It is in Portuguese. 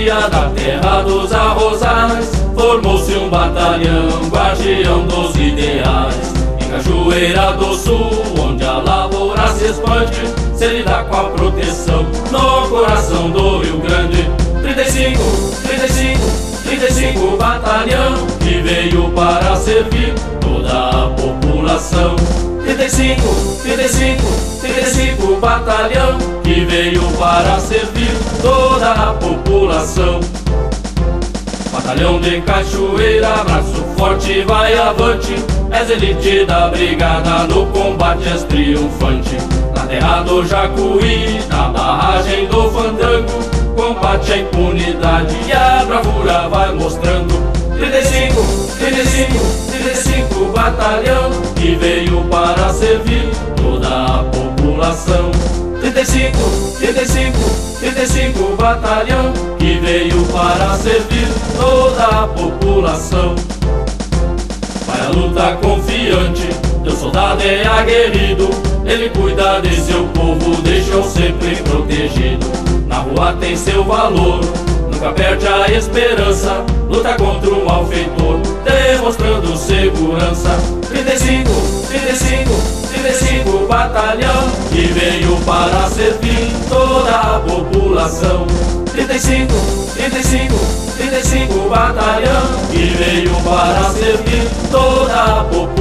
dia da terra dos arrozais, formou-se um batalhão, guardião dos ideais. Em Cachoeira do Sul, onde a lavoura se expande, se ele dá com a proteção no coração do Rio Grande. 35, 35, 35 batalhão, que veio para servir toda a população. 35, 35, 35 batalhão, que veio para servir toda a população. Batalhão de Cachoeira, braço forte, vai avante, és elite da brigada, no combate és triunfante. Na terra do Jacuí, na barragem do Fandango, combate a impunidade e a bravura vai mostrando. 35, 35, 35 batalhão, que veio para servir toda a população. 35, 35, 35 batalhão, que veio para servir toda a população. Vai à luta confiante, teu soldado é aguerrido, ele cuida de seu povo, deixou sempre protegido. Na rua tem seu valor, nunca perde a esperança, luta contra o malfeitor, demonstrando segurança. 35, 35, 35 batalhão, que veio para servir toda a população. 35, 35, 35 batalhão, que veio para servir toda a população.